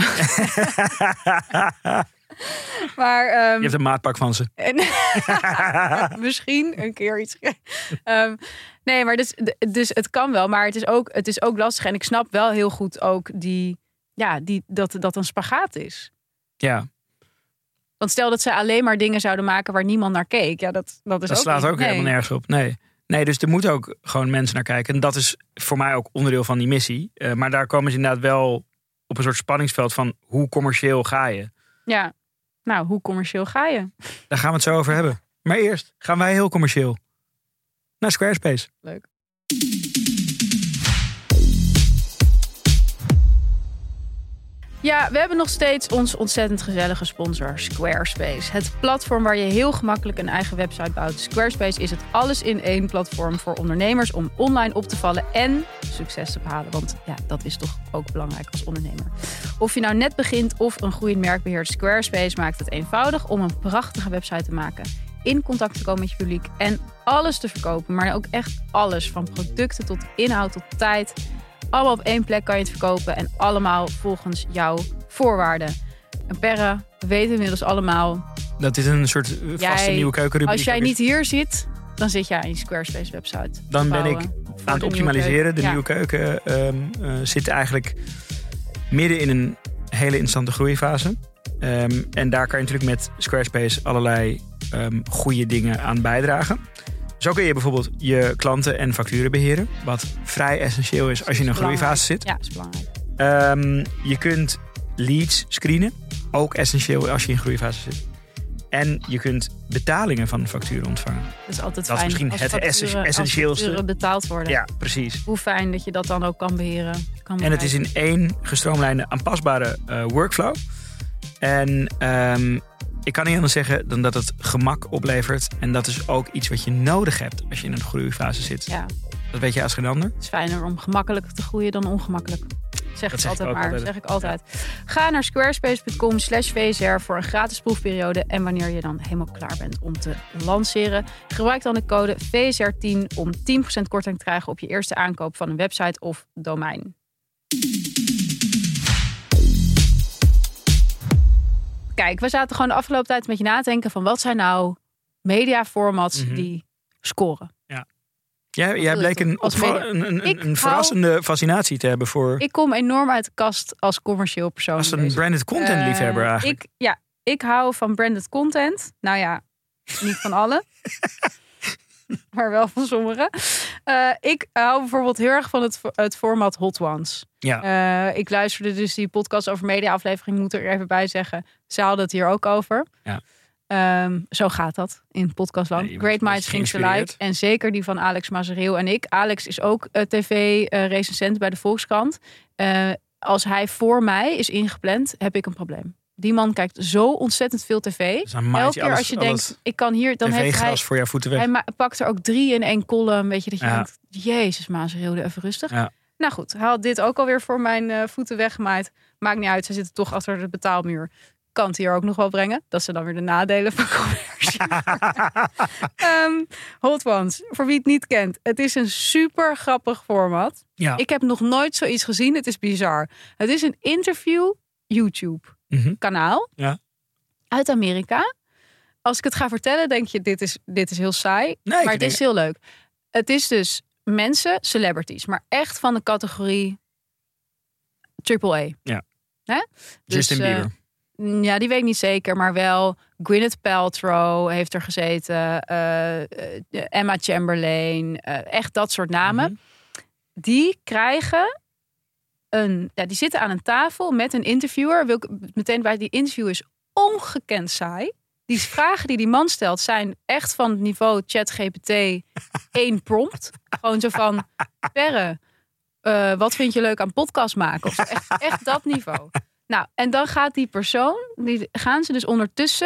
Speaker 5: Maar,
Speaker 6: je hebt een maatpak van ze.
Speaker 5: Misschien een keer iets. Nee, maar dus het kan wel, maar het is ook lastig. En ik snap wel heel goed ook dat een spagaat is.
Speaker 6: Ja.
Speaker 5: Want stel dat ze alleen maar dingen zouden maken waar niemand naar keek. Ja, dat
Speaker 6: slaat ook helemaal nergens op. Nee, dus er moeten ook gewoon mensen naar kijken. En dat is voor mij ook onderdeel van die missie. Maar daar komen ze inderdaad wel op een soort spanningsveld van hoe commercieel ga je?
Speaker 5: Ja, nou, hoe commercieel ga je?
Speaker 6: Daar gaan we het zo over hebben. Maar eerst gaan wij heel commercieel naar Squarespace.
Speaker 5: Leuk. Ja, we hebben nog steeds ons ontzettend gezellige sponsor Squarespace. Het platform waar je heel gemakkelijk een eigen website bouwt. Squarespace is het alles-in-één platform voor ondernemers om online op te vallen en succes te behalen. Want ja, dat is toch ook belangrijk als ondernemer. Of je nou net begint of een groeiend merk beheert, Squarespace maakt het eenvoudig om een prachtige website te maken. In contact te komen met je publiek en alles te verkopen. Maar ook echt alles, van producten tot inhoud tot tijd. Allemaal op één plek kan je het verkopen en allemaal volgens jouw voorwaarden. En Perre, we weten inmiddels allemaal...
Speaker 6: Dat is een soort vaste nieuwe keukenrubriek.
Speaker 5: Als jij niet hier zit, dan zit jij in je Squarespace website.
Speaker 6: Dan ben ik aan het optimaliseren. De nieuwe keuken zit eigenlijk midden in een hele interessante groeifase. En daar kan je natuurlijk met Squarespace allerlei goede dingen aan bijdragen. Zo kun je bijvoorbeeld je klanten en facturen beheren. Wat vrij essentieel is als je in een groeifase zit.
Speaker 5: Ja, dat is belangrijk.
Speaker 6: Je kunt leads screenen. Ook essentieel als je in een groeifase zit. En je kunt betalingen van facturen ontvangen.
Speaker 5: Dat is altijd
Speaker 6: fijn. Dat is misschien het essentieelste.
Speaker 5: Als facturen betaald worden.
Speaker 6: Ja, precies.
Speaker 5: Hoe fijn dat je dat dan ook kan beheren.
Speaker 6: En het is in één gestroomlijnde, aanpasbare workflow. En... ik kan niet anders zeggen dan dat het gemak oplevert. En dat is ook iets wat je nodig hebt als je in een groeifase zit. Ja. Dat weet je als geen ander.
Speaker 5: Het is fijner om gemakkelijker te groeien dan ongemakkelijk. Zeg ik altijd. Ga naar squarespace.com/VSR voor een gratis proefperiode. En wanneer je dan helemaal klaar bent om te lanceren, gebruik dan de code VSR10 om 10% korting te krijgen op je eerste aankoop van een website of domein. Kijk, we zaten gewoon de afgelopen tijd een beetje na te denken van wat zijn nou mediaformats die scoren.
Speaker 6: Ja. Jij bleek een verrassende fascinatie te hebben voor...
Speaker 5: Ik kom enorm uit de kast als commercieel persoon.
Speaker 6: Als een branded content liefhebber eigenlijk.
Speaker 5: Ik hou van branded content. Nou ja, niet van alle. Maar wel van sommige. Ik hou bijvoorbeeld heel erg van het format Hot Ones. Ja. Ik luisterde dus die podcast over mediaaflevering, moet er even bij zeggen. Ze hadden het hier ook over. Ja. Zo gaat dat in podcastland. Ja, Great Minds Think Alike. En zeker die van Alex Mazereel en ik. Alex is ook tv-recensent bij de Volkskrant. Als hij voor mij is ingepland, heb ik een probleem. Die man kijkt zo ontzettend veel tv. Elke keer als je denkt, ik kan hier, dan heeft hij
Speaker 6: voor jouw voeten weg.
Speaker 5: Hij pakt er ook 3 in 1 column. Weet je dat je denkt, jezus, Mazereel, even rustig. Ja. Nou goed, hij had dit ook alweer voor mijn voeten weggemaaid. Maakt niet uit, ze zitten toch achter de betaalmuur. Kan het hier ook nog wel brengen. Dat zijn dan weer de nadelen van commercie. Hot Ones, voor wie het niet kent. Het is een super grappig format. Ja. Ik heb nog nooit zoiets gezien. Het is bizar. Het is een interview YouTube kanaal uit Amerika. Als ik het ga vertellen, denk je, dit is heel saai. Nee, maar het is heel leuk. Het is dus mensen, celebrities, maar echt van de categorie AAA. Ja. Hè?
Speaker 6: Justin Bieber.
Speaker 5: Ja, die weet ik niet zeker, maar wel Gwyneth Paltrow heeft er gezeten. Emma Chamberlain. Echt dat soort namen. Die krijgen die zitten aan een tafel met een interviewer. Wil ik meteen bij, die interview is ongekend saai. Die vragen die man stelt zijn echt van het niveau ChatGPT 1 prompt. Gewoon zo van, Perre, wat vind je leuk aan podcast maken? Of echt dat niveau. Nou, en dan gaat die persoon, gaan ze dus ondertussen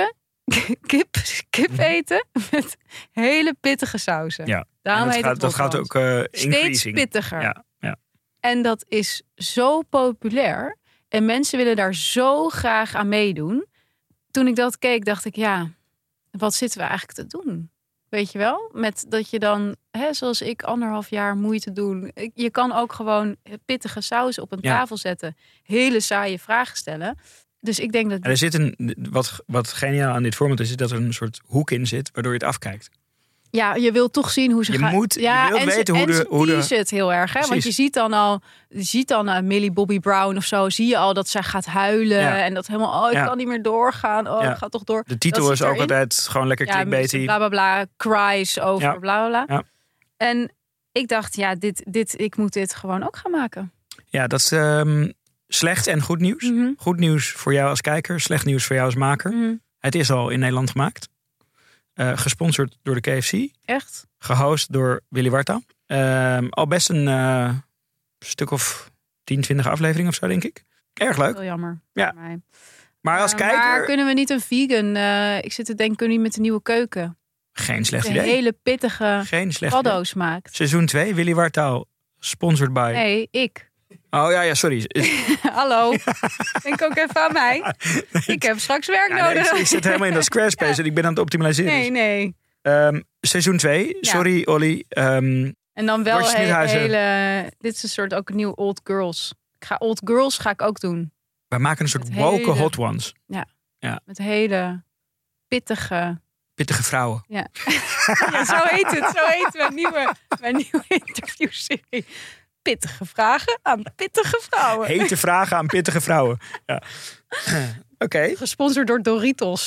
Speaker 5: kip eten met hele pittige sauzen.
Speaker 6: Ja.
Speaker 5: Daarom heet
Speaker 6: dat gaat ook
Speaker 5: steeds pittiger.
Speaker 6: Ja.
Speaker 5: En dat is zo populair. En mensen willen daar zo graag aan meedoen. Toen ik dat keek, dacht ik, ja, wat zitten we eigenlijk te doen? Weet je wel? Met dat je dan, zoals ik, 1,5 jaar moeite doen. Je kan ook gewoon pittige saus op een tafel zetten. Hele saaie vragen stellen. Dus ik denk dat...
Speaker 6: En er zit wat geniaal aan dit format is dat er een soort hoek in zit, waardoor je het afkijkt.
Speaker 5: Ja, je wilt toch zien hoe ze gaan.
Speaker 6: Je wilt weten hoe de...
Speaker 5: het heel erg, hè? Want je ziet dan Millie Bobby Brown of zo, zie je al dat zij gaat huilen en dat helemaal, ik kan niet meer doorgaan. Ik ga toch door.
Speaker 6: De titel is ook altijd gewoon lekker clickbaity.
Speaker 5: Bla bla bla, cries over bla bla bla. Ja. En ik dacht, ik moet dit gewoon ook gaan maken. Ja,
Speaker 6: dat is slecht en goed nieuws. Mm-hmm. Goed nieuws voor jou als kijker, slecht nieuws voor jou als maker. Mm-hmm. Het is al in Nederland gemaakt. Gesponsord door de KFC.
Speaker 5: Echt?
Speaker 6: Gehost door Willy Wartaal. Al best een stuk of 10, 20 afleveringen of zo, denk ik. Erg leuk.
Speaker 5: Heel jammer.
Speaker 6: Ja. Maar als kijker...
Speaker 5: Maar kunnen we niet een vegan... ik zit te denken, kunnen we niet met een nieuwe keuken?
Speaker 6: Geen slecht idee.
Speaker 5: Een hele pittige paddo's maakt.
Speaker 6: Seizoen 2, Willy Wartaal. Sponsored by...
Speaker 5: Nee, ik.
Speaker 6: Oh ja, sorry.
Speaker 5: Hallo. Denk ook even aan mij. Ik heb straks werk nodig.
Speaker 6: Nee, ik zit helemaal in dat Squarespace en ik ben aan het optimaliseren.
Speaker 5: Nee.
Speaker 6: Seizoen 2. Sorry, Olly.
Speaker 5: En dan wel hele... Dit is een soort ook een nieuw Old Girls. Old Girls ga ik ook doen.
Speaker 6: We maken een soort woke hot ones.
Speaker 5: Ja. Met hele pittige
Speaker 6: vrouwen.
Speaker 5: Ja. Zo heet het. Zo heet mijn nieuwe interviewserie. Pittige vragen aan pittige vrouwen.
Speaker 6: Hete vragen aan pittige vrouwen. Ja. Oké.
Speaker 5: Gesponsord door Doritos.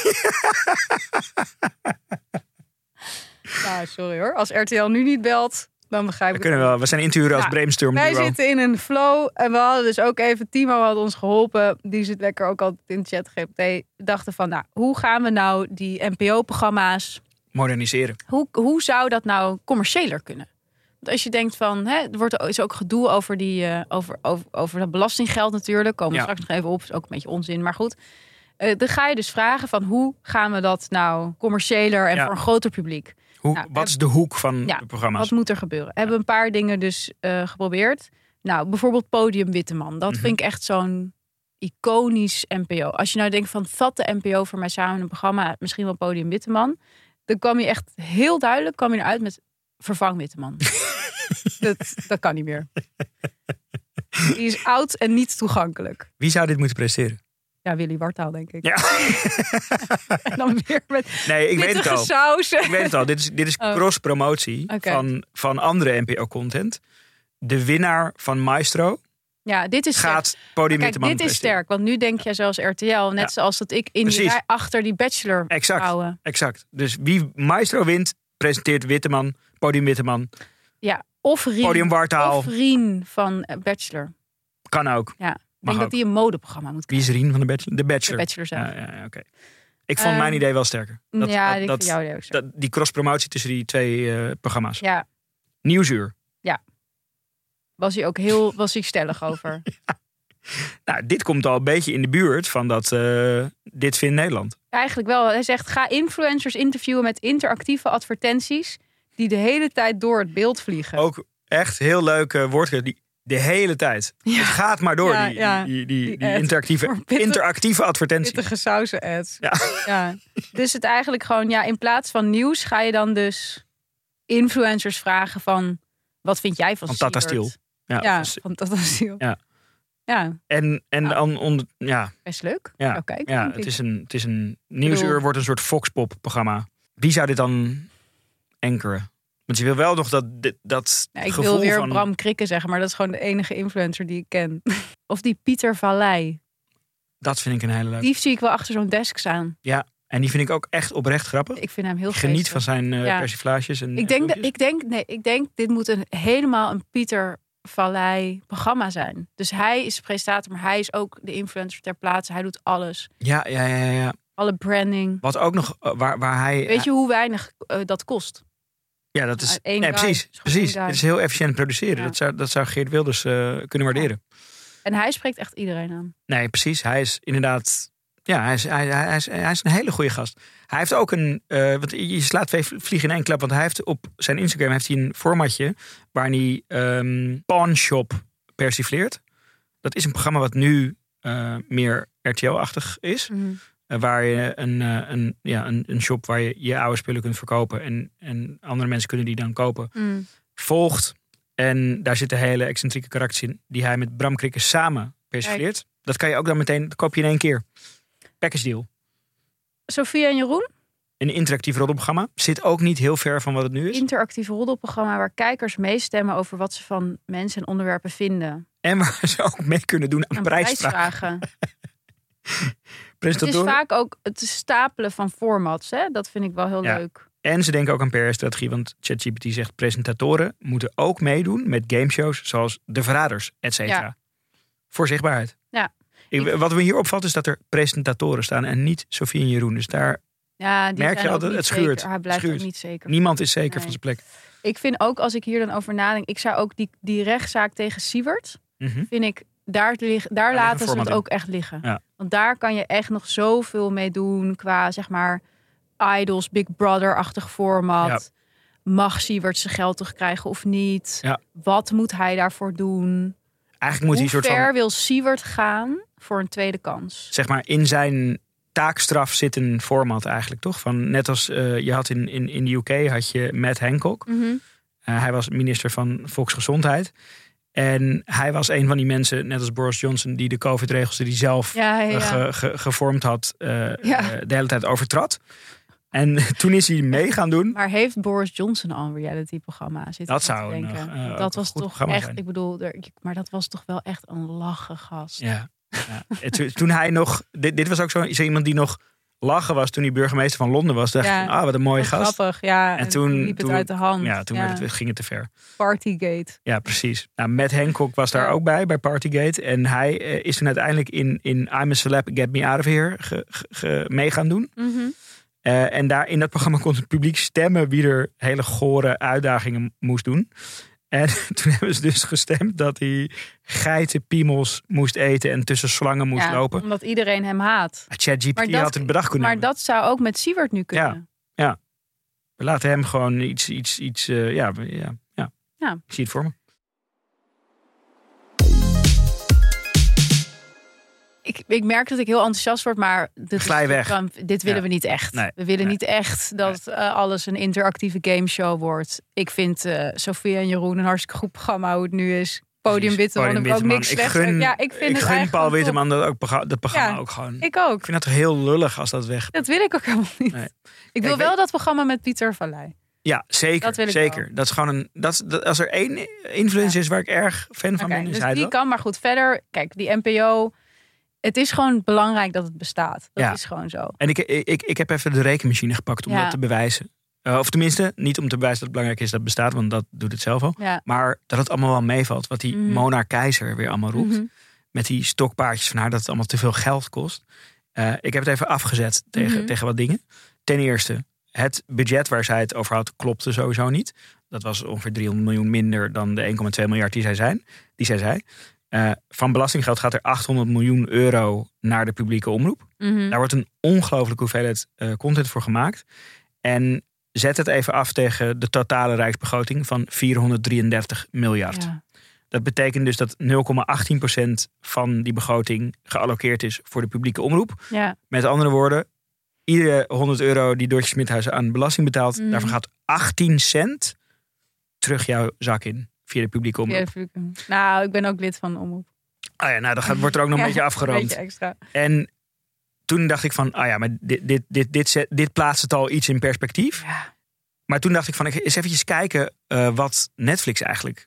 Speaker 5: Nou, sorry hoor. Als RTL nu niet belt, dan begrijp ik het.
Speaker 6: We zijn in te huren als brainstorm duo.
Speaker 5: Wij zitten in een flow. En we hadden dus ook even... Timo had ons geholpen. Die zit lekker ook altijd in de chat GPT. We dachten van, hoe gaan we nou die NPO-programma's...
Speaker 6: moderniseren.
Speaker 5: Hoe zou dat nou commerciëler kunnen? Want als je denkt van, is ook gedoe over over dat belastinggeld natuurlijk. Komen we straks nog even op. Is ook een beetje onzin, maar goed. Dan ga je dus vragen van, hoe gaan we dat nou commerciëler en voor een groter publiek?
Speaker 6: Wat is de hoek van de programma's?
Speaker 5: Wat moet er gebeuren? Hebben een paar dingen dus geprobeerd. Nou, bijvoorbeeld Podium Witteman. Dat vind ik echt zo'n iconisch NPO. Als je nou denkt van, vat de NPO voor mij samen een programma, misschien wel Podium Witteman. Dan kwam je echt heel duidelijk eruit met vervang Witteman. dat kan niet meer. Die is oud en niet toegankelijk.
Speaker 6: Wie zou dit moeten presteren?
Speaker 5: Ja, Willy Wartaal, denk ik.
Speaker 6: Ja.
Speaker 5: En dan weer met
Speaker 6: ik weet het al.
Speaker 5: Sausen.
Speaker 6: Ik weet het al. Dit is cross-promotie van andere NPO-content. De winnaar van Maestro
Speaker 5: dit is
Speaker 6: gaat Podium Witteman
Speaker 5: dit is sterk. Want nu denk jij zoals RTL. Net zoals dat ik in die rij achter die Bachelor vrouwen.
Speaker 6: Exact. Dus wie Maestro wint, presenteert Witteman, Podium Witteman.
Speaker 5: Ja, of Rien.
Speaker 6: Podium Wartaal.
Speaker 5: Of Rien van Bachelor.
Speaker 6: Kan ook.
Speaker 5: Ja. Ik denk dat die een modeprogramma moet krijgen.
Speaker 6: Wie is Rien van de Bachelor? De Bachelor.
Speaker 5: De Bachelor zelf.
Speaker 6: Ja, oké. Ik vond mijn idee wel sterker.
Speaker 5: Ik vind jouw idee ook sterker.
Speaker 6: Die cross-promotie tussen die twee programma's.
Speaker 5: Ja.
Speaker 6: Nieuwsuur.
Speaker 5: Ja. Was hij stellig over.
Speaker 6: Nou, dit komt al een beetje in de buurt van dat Dit Vindt Nederland.
Speaker 5: Eigenlijk wel. Hij zegt, ga influencers interviewen met interactieve advertenties die de hele tijd door het beeld vliegen.
Speaker 6: Ook echt heel leuke woordkeuze. De hele tijd. Ja. Het gaat maar door, die interactieve advertenties.
Speaker 5: Pittige sausen ads.
Speaker 6: Ja.
Speaker 5: Dus het eigenlijk gewoon, in plaats van nieuws ga je dan dus influencers vragen van, wat vind jij van
Speaker 6: Tata Steel?
Speaker 5: Van Tata Steel.
Speaker 6: Ja. En dan
Speaker 5: best leuk.
Speaker 6: Ja, het is een nieuwsuur, wordt een soort Foxpop-programma. Wie zou dit dan ankeren? Want je wil wel nog dat
Speaker 5: ik
Speaker 6: gevoel
Speaker 5: wil weer
Speaker 6: van...
Speaker 5: Bram Krikke zeggen, maar dat is gewoon de enige influencer die ik ken. Of die Pieter Vallei.
Speaker 6: Dat vind ik een hele leuke.
Speaker 5: Die zie ik wel achter zo'n desk staan.
Speaker 6: Ja, en die vind ik ook echt oprecht grappig.
Speaker 5: Ik vind hem heel
Speaker 6: geniet van zijn persiflages. En
Speaker 5: ik denk dit moet helemaal een Pieter Vallei programma zijn. Dus hij is presentator, maar hij is ook de influencer ter plaatse. Hij doet alles.
Speaker 6: Ja.
Speaker 5: Alle branding.
Speaker 6: Wat ook nog, waar hij...
Speaker 5: Weet je hoe weinig dat kost?
Speaker 6: Ja, dat is... precies. Het is heel efficiënt produceren. Ja. Dat zou Geert Wilders kunnen waarderen.
Speaker 5: En hij spreekt echt iedereen aan.
Speaker 6: Nee, precies. Hij is inderdaad Ja, hij is een hele goede gast. Hij heeft ook want je slaat 2 vliegen in één klap. Want hij heeft op zijn Instagram een formatje waar hij Pawnshop persifleert. Dat is een programma wat nu meer RTL-achtig is. Mm-hmm. Waar je een shop waar je oude spullen kunt verkopen. En andere mensen kunnen die dan kopen. Mm. Volgt. En daar zitten hele excentrieke karakters in. Die hij met Bram Krikke samen persifleert. Kijk. Dat kan je ook dan meteen, dat koop je in 1 keer. Package deal.
Speaker 5: Sophia en Jeroen?
Speaker 6: Een interactief roddelprogramma. Zit ook niet heel ver van wat het nu is.
Speaker 5: Interactief roddelprogramma waar kijkers meestemmen over wat ze van mensen en onderwerpen vinden.
Speaker 6: En waar ze ook mee kunnen doen aan prijsvragen.
Speaker 5: Het is vaak ook het stapelen van formats. Hè? Dat vind ik wel heel leuk.
Speaker 6: En ze denken ook aan PR-strategie. Want ChatGPT zegt presentatoren moeten ook meedoen met gameshows zoals De Verraders, et cetera. Ja. Voor zichtbaarheid.
Speaker 5: Ja.
Speaker 6: Wat me hier opvalt is dat er presentatoren staan en niet Sophie en Jeroen. Dus daar merk je altijd, het schuurt.
Speaker 5: Hij blijft ook niet zeker.
Speaker 6: Niemand is zeker van zijn plek.
Speaker 5: Ik vind ook, als ik hier dan over nadenk, ik zou ook die rechtszaak tegen Siewert, vind ik, daar laten ze het ook echt liggen. Ja. Want daar kan je echt nog zoveel mee doen qua, zeg maar, Idols, Big Brother-achtig format. Ja. Mag Siewert zijn geld terugkrijgen of niet? Ja. Wat moet hij daarvoor doen?
Speaker 6: Eigenlijk moet
Speaker 5: Hoe ver wil Siewert gaan voor een tweede kans?
Speaker 6: Zeg maar, in zijn taakstraf zit een format eigenlijk, toch? Van, net als je had in de UK had je Matt Hancock. Mm-hmm. Hij was minister van Volksgezondheid. En hij was een van die mensen, net als Boris Johnson, die de COVID-regels die zelf gevormd had, de hele tijd overtrad. En toen is hij mee gaan doen.
Speaker 5: Maar heeft Boris Johnson al een reality-programma?
Speaker 6: Dat zou nog
Speaker 5: dat was toch echt,
Speaker 6: zijn.
Speaker 5: Ik bedoel, maar dat was toch wel echt een lachen gast.
Speaker 6: Ja. Toen hij nog, dit was ook zo iemand die nog lachen was toen hij burgemeester van Londen was. Dacht ik, wat een mooie gast.
Speaker 5: Grappig, ja.
Speaker 6: En toen
Speaker 5: liep het uit de hand.
Speaker 6: Ja, toen ging het te ver.
Speaker 5: Partygate.
Speaker 6: Ja, precies. Nou, Matt Hancock was daar ook bij Partygate. En hij is toen uiteindelijk in I'm a Celeb, Get Me Out of Here mee gaan doen. Mm-hmm. En daar in dat programma kon het publiek stemmen wie er hele gore uitdagingen moest doen. En toen hebben ze dus gestemd dat hij geitenpiemels moest eten en tussen slangen moest lopen.
Speaker 5: Omdat iedereen hem haat.
Speaker 6: ChatGPT had het bedacht kunnen
Speaker 5: hebben. Maar dat zou ook met Siewert nu kunnen.
Speaker 6: Ja. We laten hem gewoon iets Ik zie het voor me.
Speaker 5: Ik merk dat ik heel enthousiast word, maar dit willen we niet echt.
Speaker 6: Nee,
Speaker 5: we willen niet echt dat alles een interactieve gameshow wordt. Ik vind Sophia en Jeroen een hartstikke goed programma hoe het nu is. Podium Witteman heb ik ook niks slechts. Ik gun
Speaker 6: Paul Witteman dat programma ook gewoon.
Speaker 5: Ik ook.
Speaker 6: Ik vind het toch heel lullig als dat weg.
Speaker 5: Dat wil ik ook helemaal niet. Nee. Ik wil wel dat programma met Pieter Vallei.
Speaker 6: Ja, zeker. Dat wil ik zeker. Wel. Dat is gewoon als er één influencer is waar ik erg fan van ben, is
Speaker 5: dus
Speaker 6: hij
Speaker 5: die kan, maar goed, verder, kijk, die NPO. Het is gewoon belangrijk dat het bestaat. Dat is gewoon zo.
Speaker 6: En ik heb even de rekenmachine gepakt om dat te bewijzen. Of tenminste, niet om te bewijzen dat het belangrijk is dat het bestaat, want dat doet het zelf al. Ja. Maar dat het allemaal wel meevalt. Wat die Mona Keizer weer allemaal roept. Mm-hmm. Met die stokpaardjes van haar, dat het allemaal te veel geld kost. Ik heb het even afgezet tegen wat dingen. Ten eerste, het budget waar zij het over had, klopte sowieso niet. Dat was ongeveer 300 miljoen minder dan de 1,2 miljard die zij zei. Van belastinggeld gaat er 800 miljoen euro naar de publieke omroep. Mm-hmm. Daar wordt een ongelooflijke hoeveelheid content voor gemaakt. En zet het even af tegen de totale rijksbegroting van 433 miljard. Ja. Dat betekent dus dat 0,18% van die begroting gealloceerd is voor de publieke omroep. Ja. Met andere woorden, iedere 100 euro die Doortje Smithuizen aan belasting betaalt, daarvan gaat 18 cent terug jouw zak in. Via de publieke omroep.
Speaker 5: Nou, ik ben ook lid van de omroep.
Speaker 6: Dan wordt er ook nog een beetje afgeroomd.
Speaker 5: Een beetje extra.
Speaker 6: En toen dacht ik van, maar dit plaatst het al iets in perspectief. Ja. Maar toen dacht ik van, eens eventjes kijken wat Netflix eigenlijk...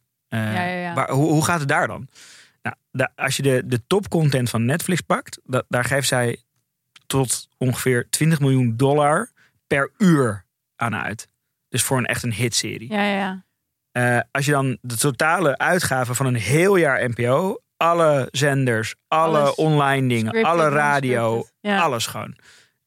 Speaker 6: Hoe gaat het daar dan? Nou, als je de topcontent van Netflix pakt, daar geeft zij tot ongeveer $20 miljoen per uur aan uit. Dus voor echt een hitserie.
Speaker 5: Ja.
Speaker 6: Als je dan de totale uitgaven van een heel jaar NPO, alle zenders, alle online dingen, scripted, alle radio, alles gewoon.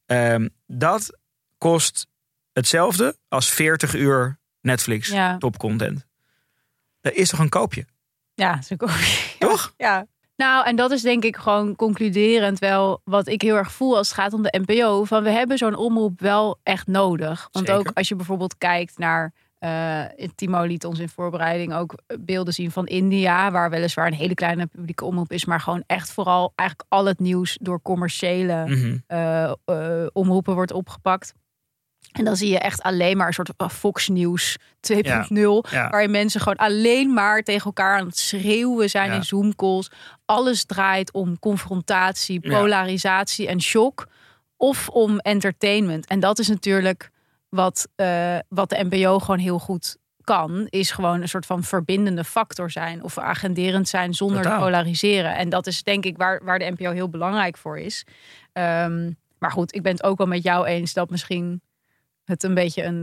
Speaker 6: Dat kost hetzelfde als 40 uur Netflix topcontent. Dat is toch een koopje?
Speaker 5: Ja, dat is een koopje.
Speaker 6: Toch?
Speaker 5: Ja. Nou, en dat is denk ik gewoon concluderend wel wat ik heel erg voel als het gaat om de NPO. Van we hebben zo'n omroep wel echt nodig. Want
Speaker 6: Zeker.
Speaker 5: ook als je bijvoorbeeld kijkt naar... Timo liet ons in voorbereiding ook beelden zien van India, waar weliswaar een hele kleine publieke omroep is, maar gewoon echt vooral eigenlijk al het nieuws door commerciële omroepen wordt opgepakt. En dan zie je echt alleen maar een soort Fox News 2.0, waarin mensen gewoon alleen maar tegen elkaar aan het schreeuwen zijn in Zoom-calls. Alles draait om confrontatie, polarisatie en shock, of om entertainment. En dat is natuurlijk wat de NPO gewoon heel goed kan, is gewoon een soort van verbindende factor zijn of agenderend zijn zonder te polariseren. En dat is denk ik waar de NPO heel belangrijk voor is. Maar goed, ik ben het ook wel met jou eens dat misschien het een beetje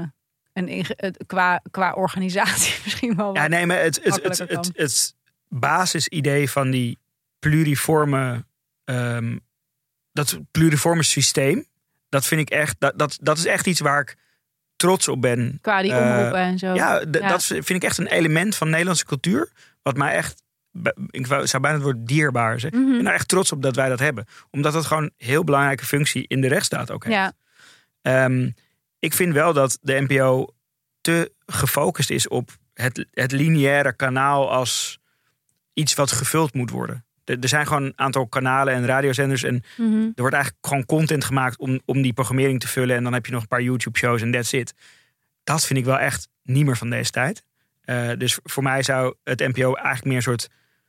Speaker 5: qua organisatie misschien wel.
Speaker 6: Ja, nee, maar het basisidee van die pluriforme systeem, dat vind ik echt, dat is echt iets waar ik trots op ben.
Speaker 5: Qua die omroepen en zo.
Speaker 6: Dat vind ik echt een element van Nederlandse cultuur, wat mij echt, ik zou bijna het woord dierbaar zeggen. Ik ben er echt trots op dat wij dat hebben. Omdat dat gewoon een heel belangrijke functie in de rechtsstaat ook heeft. Ja. Ik vind wel dat de NPO te gefocust is op het lineaire kanaal als iets wat gevuld moet worden. Er zijn gewoon een aantal kanalen en radiozenders. En er wordt eigenlijk gewoon content gemaakt om die programmering te vullen. En dan heb je nog een paar YouTube-shows en that's it. Dat vind ik wel echt niet meer van deze tijd. Dus voor mij zou het NPO eigenlijk meer een soort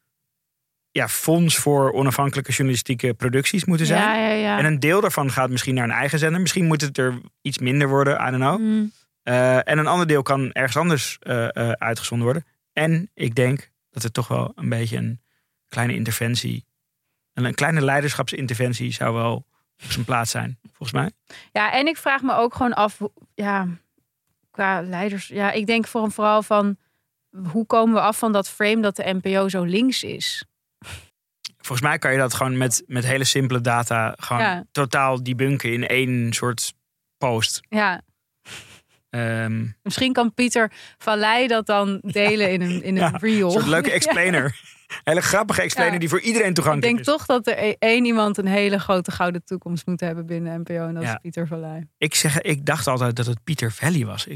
Speaker 6: fonds voor onafhankelijke journalistieke producties moeten zijn. Ja. En een deel daarvan gaat misschien naar een eigen zender. Misschien moet het er iets minder worden, I don't know. En een ander deel kan ergens anders uitgezonden worden. En ik denk dat het toch wel een beetje een kleine interventie, een kleine leiderschapsinterventie zou wel op zijn plaats zijn, volgens mij. Ja,
Speaker 5: en ik vraag me ook gewoon af, qua leiders, ik denk vooral van, hoe komen we af van dat frame dat de NPO zo links is?
Speaker 6: Volgens mij kan je dat gewoon met hele simpele data gewoon totaal debunken in één soort post.
Speaker 5: Ja. Misschien kan Pieter Vallei dat dan delen in een reel.
Speaker 6: Een soort leuke explainer. Hele grappige explainer die voor iedereen toegankelijk is.
Speaker 5: Ik denk toch dat er één iemand een hele grote gouden toekomst moet hebben binnen NPO. En dat is Pieter Vallei.
Speaker 6: Ik dacht altijd dat het Pieter Valley was.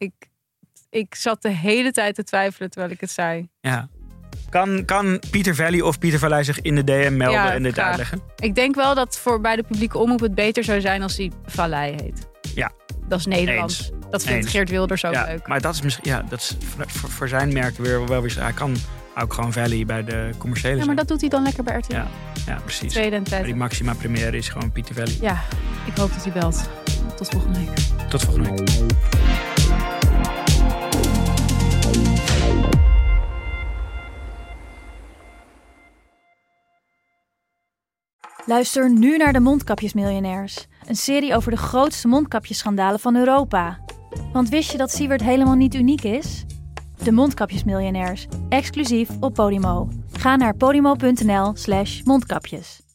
Speaker 5: Ik zat de hele tijd te twijfelen terwijl ik het zei.
Speaker 6: Ja. Kan Pieter Valley of Pieter Vallei zich in de DM melden en dit uitleggen?
Speaker 5: Ik denk wel dat bij de publieke omroep het beter zou zijn als hij Vallei heet.
Speaker 6: Ja.
Speaker 5: Dat is Nederlands. Dat vindt Geert Wilders ook leuk.
Speaker 6: Maar dat is misschien, dat is voor zijn merk weer wel weer. Hij kan ook gewoon Valley bij de commerciële.
Speaker 5: Ja, maar dat doet hij dan lekker bij RTL.
Speaker 6: Ja, precies.
Speaker 5: Tweede en tijd.
Speaker 6: Die Maxima première is gewoon Pieter Valley.
Speaker 5: Ja, ik hoop dat hij belt. Tot volgende week.
Speaker 6: Tot volgende week.
Speaker 2: Luister nu naar de Mondkapjesmiljonairs. Een serie over de grootste mondkapjesschandalen van Europa. Want wist je dat Siewert helemaal niet uniek is? De Mondkapjesmiljonairs, exclusief op Podimo. Ga naar podimo.nl/mondkapjes.